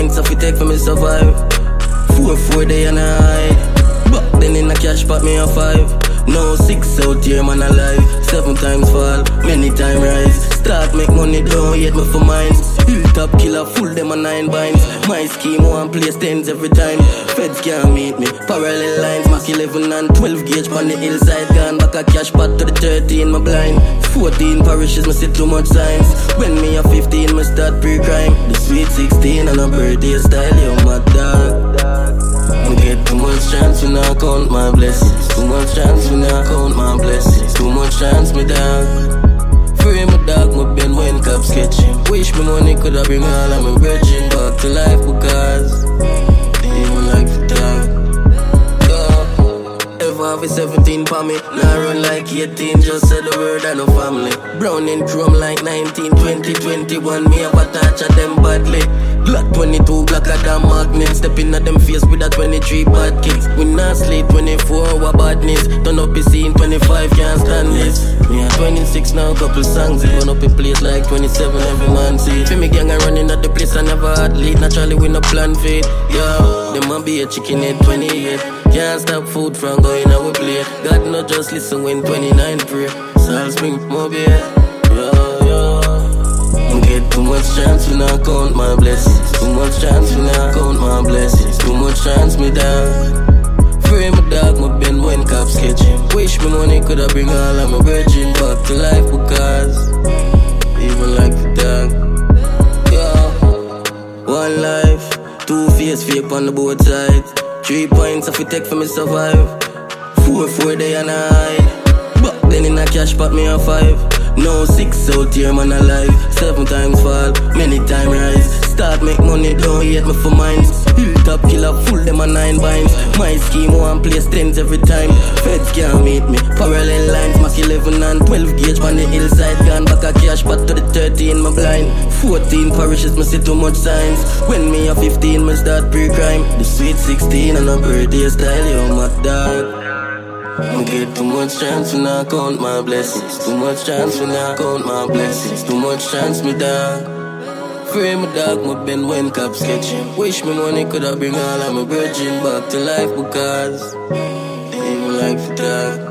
points off it take for me survive. 4 day and a hide. Back then in a cash pot me a 5. Now 6 out here man alive. 7 times fall, many times rise. Start make money, don't hate me for mine. Hilltop killer, full them a 9 binds. My scheme one place 10s every time. Feds can't meet me, parallel lines. Mac 11 and 12 gauge on the hillside. Gone back a cash pot to the 13 my blind. 14 parishes me see too much signs. When me a 15 me start pre-crime. The sweet 16 and a birthday style, yo my dog. I get too much chance when I count my blessings. Too much chance when I count my blessings. Too much chance me dog. Free my dog, my Ben when cop sketching. Wish me money could have bring all of my virgin back to life because they even like the dog. Ever have a 17 for me, now run like 18, just said the word and no family. Brown in chrome like 19, 20, 21, me have a touch of them badly. Glock 22, blacker than magnet. Stepping at them face with a 23 bad kicks. We not sleep 24 hour badness. Turn up the scene 25, can't stand this. Me at 26 now, couple songs. It run up in place like 27, every man see. Feel me gang a running at the place I never had lead. Naturally we no plan for it. Yo, them a be a chicken head 28. Can't stop food from going out with play. God not just listen when 29 pray. So I'll spring more beer. Get too much chance when I count my blessings. Too much chance when I count my blessings. Too much chance me dog. Free my dog, my Ben when cop sketching. Wish me money could have bring all of my virgin back to life because even like the dog. Yeah. One life, 2 face fake on the both sides. 3 points off it take for me survive. 4 day and a hide. Back then in a cash pot me a 5. Now 6 out here man alive. 7 times fall, many times rise. Start make money, don't hate me for mine. Hilltop killer, full them a 9 binds. My scheme one place 10s every time. Feds can't meet me, parallel lines. Mac 11 and 12 gauge on the hillside. Gone back a cash pot to the 13 my blind. 14 parishes me see too much signs. When me a 15 me start pre-crime. The sweet 16 and a birthday style, yo my dog. I get too much chance when I count my blessings. Too much chance when I count my blessings. Too much chance me dog. Free my dog, my Ben when cop sketching. Wish me money could have bring all of my virgin back to life because they even like the dog.